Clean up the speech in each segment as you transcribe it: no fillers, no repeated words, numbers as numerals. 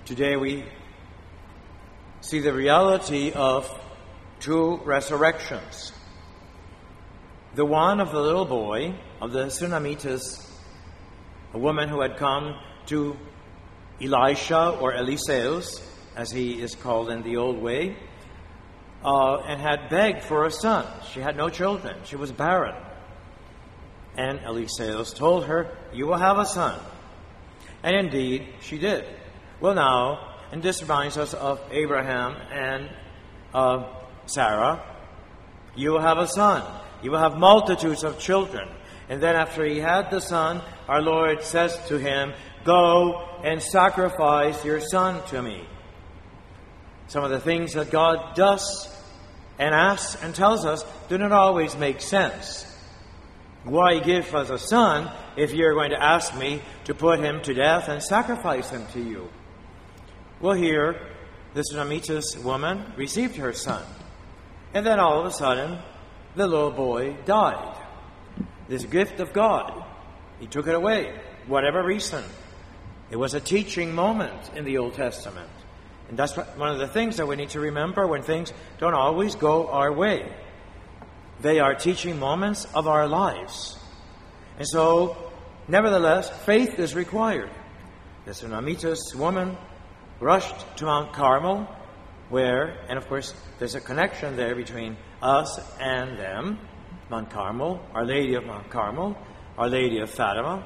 Today we see the reality of two resurrections. The one of the little boy, of the Sunamitas, a woman who had come to Elisha, or Eliseus, as he is called in the old way, and had begged for a son. She had no children. She was barren. And Eliseus told her, "You will have a son." And indeed, she did. Well, now, and this reminds us of Abraham and Sarah. You will have a son. You will have multitudes of children. And then after he had the son, our Lord says to him, "Go and sacrifice your son to me." Some of the things that God does and asks and tells us do not always make sense. Why give us a son if you're going to ask me to put him to death and sacrifice him to you? Well, here, the Sunamitas woman received her son. And then all of a sudden, the little boy died. This gift of God, he took it away, whatever reason. It was a teaching moment in the Old Testament. And that's one of the things that we need to remember when things don't always go our way. They are teaching moments of our lives. And so, nevertheless, faith is required. The Sunamitas woman rushed to Mount Carmel, where, and of course, there's a connection there between us and them. Mount Carmel, Our Lady of Mount Carmel, Our Lady of Fatima.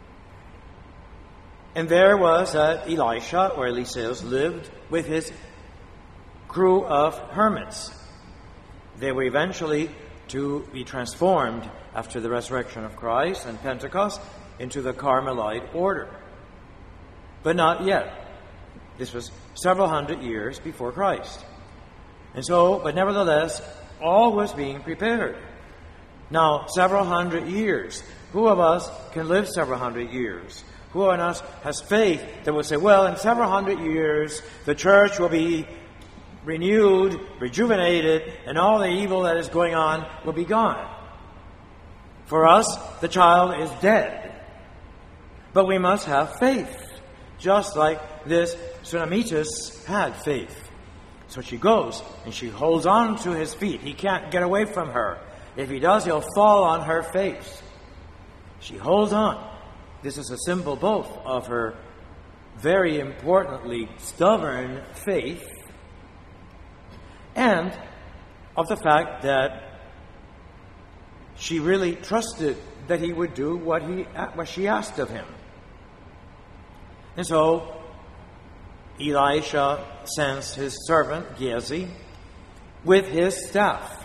And there was Elisha, or Eliseus, lived with his crew of hermits. They were eventually to be transformed after the resurrection of Christ and Pentecost into the Carmelite order. But not yet. This was several hundred years before Christ. And so, but nevertheless, all was being prepared. Now, several hundred years. Who of us can live several hundred years? Who of us has faith that will say, well, in several hundred years, the church will be renewed, rejuvenated, and all the evil that is going on will be gone? For us, the child is dead. But we must have faith, just like this Sunamitas had faith. So she goes, and she holds on to his feet. He can't get away from her. If he does, he'll fall on her face. She holds on. This is a symbol both of her very importantly stubborn faith and of the fact that she really trusted that he would do what she asked of him. And so Elisha sends his servant Gehazi with his staff.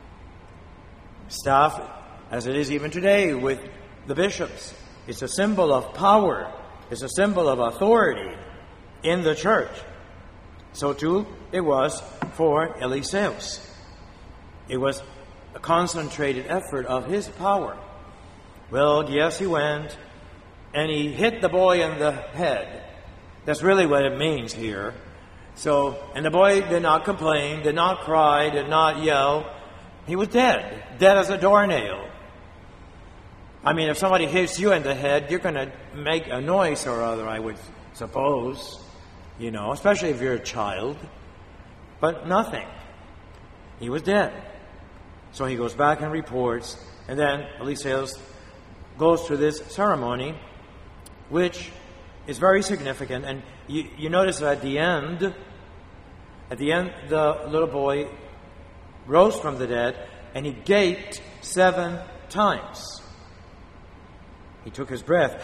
Staff, as it is even today with the bishops, it's a symbol of power. It's a symbol of authority in the church. So too it was for Eliseus. It was a concentrated effort of his power. Well, yes, he went and he hit the boy in the head. That's really what it means here. So, and the boy did not complain, did not cry, did not yell. He was dead. Dead as a doornail. I mean, if somebody hits you in the head, you're going to make a noise or other, I would suppose. You know, especially if you're a child. But nothing. He was dead. So he goes back and reports. And then Eliseus goes through this ceremony, which is very significant. And you notice that at the end, the little boy rose from the dead, and he gaped 7 times. He took his breath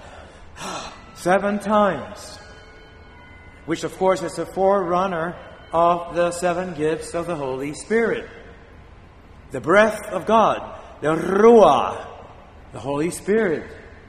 7 times, which of course is a forerunner of the 7 gifts of the Holy Spirit. The breath of God, the Ruah, the Holy Spirit.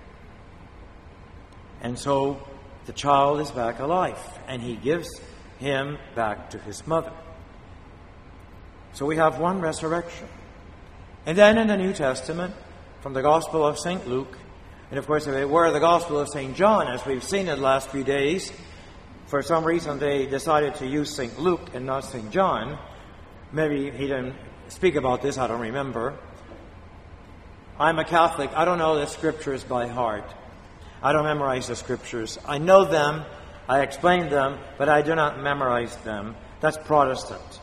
And so the child is back alive, and he gives him back to his mother. So we have one resurrection. And then in the New Testament, from the Gospel of St. Luke, and of course if it were the Gospel of St. John, as we've seen in the last few days, for some reason they decided to use St. Luke and not St. John. Maybe he didn't speak about this, I don't remember. I'm a Catholic. I don't know the scriptures by heart. I don't memorize the scriptures. I know them. I explain them, but I do not memorize them. That's Protestant.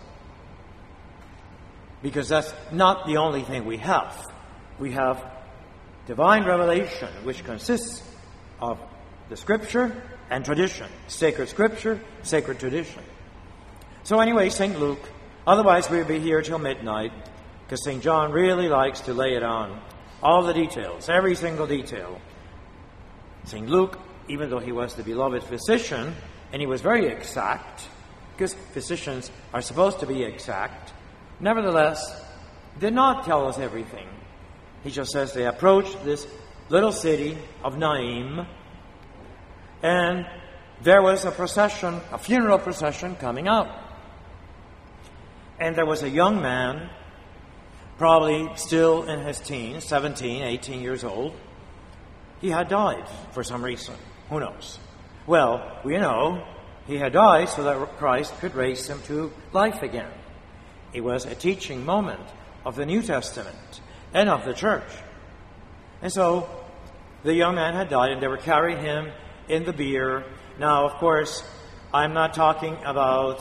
Because that's not the only thing we have. We have divine revelation, which consists of the Scripture and tradition. Sacred Scripture, sacred tradition. So anyway, St. Luke. Otherwise, we'll be here till midnight, because St. John really likes to lay it on. All the details, every single detail. St. Luke, even though he was the beloved physician, and he was very exact, because physicians are supposed to be exact, nevertheless, did not tell us everything. He just says they approached this little city of Naim, and there was a procession, a funeral procession coming out. And there was a young man, probably still in his teens, 17, 18 years old. He had died for some reason. Who knows? Well, we know he had died so that Christ could raise him to life again. It was a teaching moment of the New Testament and of the church. And so the young man had died, and they were carrying him in the bier. Now, of course, I'm not talking about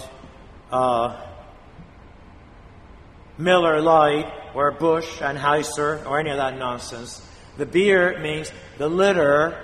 Miller Lite or Busch and Heiser or any of that nonsense. The bier means the litter,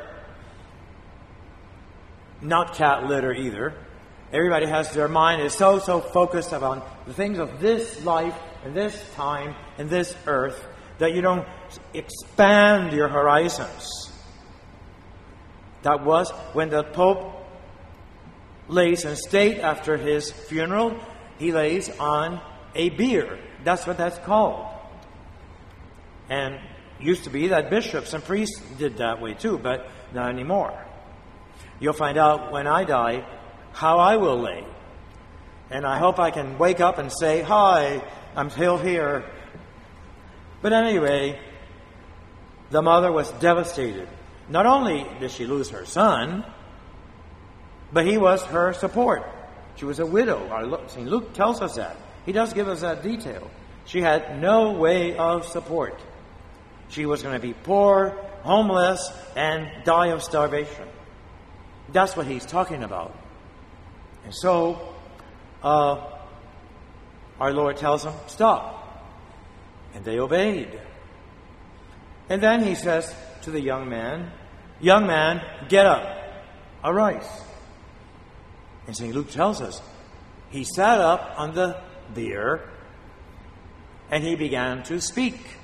not cat litter either. Everybody has their mind is so focused upon the things of this life and this time and this earth that you don't expand your horizons. That was when the Pope lays in state after his funeral, he lays on a bier. That's what that's called. And used to be that bishops and priests did that way too, but not anymore. You'll find out when I die how I will lay. And I hope I can wake up and say, "Hi, I'm still here." But anyway, the mother was devastated. Not only did she lose her son, but he was her support. She was a widow. St. Luke tells us that. He does give us that detail. She had no way of support. She was going to be poor, homeless, and die of starvation. That's what he's talking about. And so, our Lord tells them, "Stop." And they obeyed. And then he says to the young man, "Get up, arise." And St. Luke tells us, he sat up on the bier and he began to speak.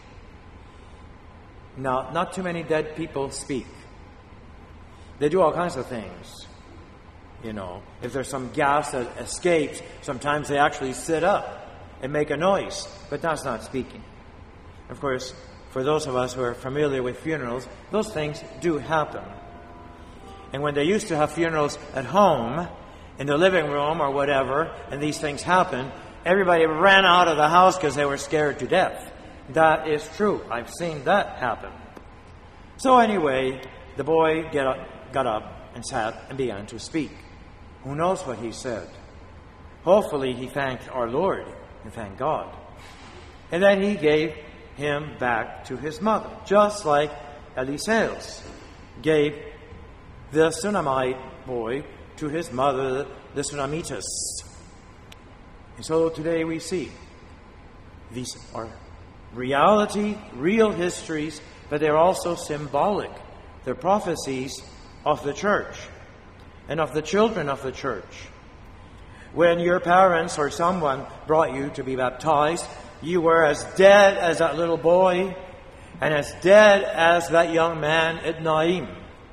Now, not too many dead people speak. They do all kinds of things. You know, if there's some gas that escapes, sometimes they actually sit up and make a noise, but that's not speaking. Of course, for those of us who are familiar with funerals, those things do happen. And when they used to have funerals at home, in the living room or whatever, and these things happened, everybody ran out of the house because they were scared to death. That is true. I've seen that happen. So anyway, the boy got up and sat and began to speak. Who knows what he said? Hopefully he thanked our Lord and thanked God. And then he gave him back to his mother, just like Eliseus gave the Sunamite boy to his mother, the Sunamitas. And so today we see these are reality, real histories, but they're also symbolic. They're prophecies of the church and of the children of the church. When your parents or someone brought you to be baptized, you were as dead as that little boy and as dead as that young man at Naim.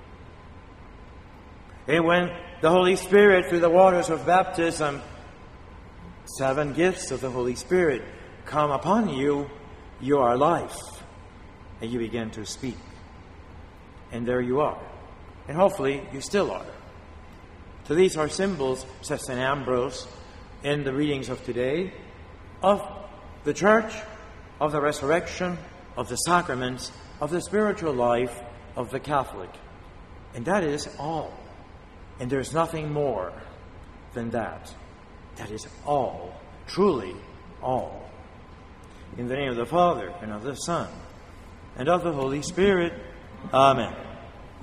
And when the Holy Spirit, through the waters of baptism, 7 gifts of the Holy Spirit come upon you, you are life. And you begin to speak. And there you are. And hopefully you still are. So these are symbols, says St. Ambrose in the readings of today, of the church, of the resurrection, of the sacraments, of the spiritual life of the Catholic. And that is all. And there's nothing more than that. That is all. Truly all. In the name of the Father, and of the Son, and of the Holy Spirit. Amen.